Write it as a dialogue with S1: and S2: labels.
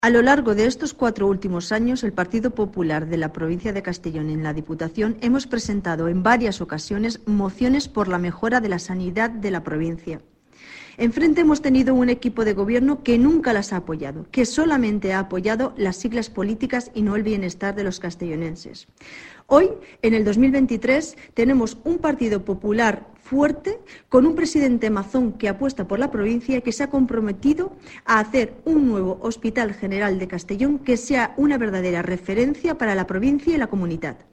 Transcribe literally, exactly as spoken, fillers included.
S1: A lo largo de estos cuatro últimos años, el Partido Popular de la provincia de Castellón en la Diputación hemos presentado en varias ocasiones mociones por la mejora de la sanidad de la provincia. Enfrente hemos tenido un equipo de gobierno que nunca las ha apoyado, que solamente ha apoyado las siglas políticas y no el bienestar de los castellonenses. Hoy, en el dos mil veintitrés, tenemos un Partido Popular fuerte, con un presidente mazón que apuesta por la provincia y que se ha comprometido a hacer un nuevo Hospital General de Castellón que sea una verdadera referencia para la provincia y la comunidad.